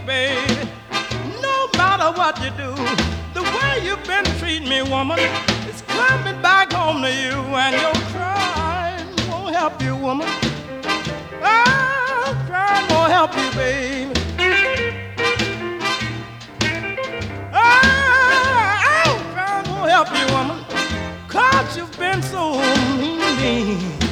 baby. No matter what you do, the way you've been treating me, woman, is coming back home to you, and your crying won't help you, woman. Oh, crying won't help you, baby. Oh, crying won't help you, woman, 'cause you've been so mean.